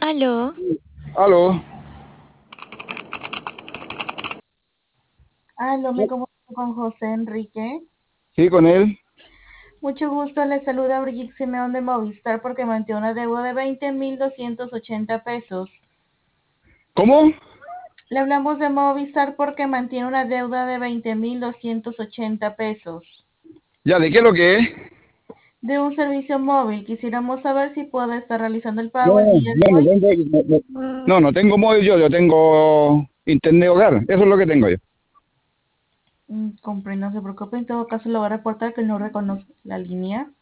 Aló, Aló, Aló, me comunico con José Enrique. sí, con él. Mucho gusto, le saluda Brigitte Simeón de Movistar porque mantiene una deuda de 20.280 pesos. ¿Cómo? Le hablamos de Movistar porque mantiene una deuda de 20.280 pesos. Ya, ¿de qué es lo que es? De un servicio móvil, quisiéramos saber si puede estar realizando el No, pago el día de no, hoy. no tengo móvil yo tengo internet hogar, eso es lo que tengo yo. Comprendo, no se preocupe, en todo caso le voy a reportar que no reconoce la línea.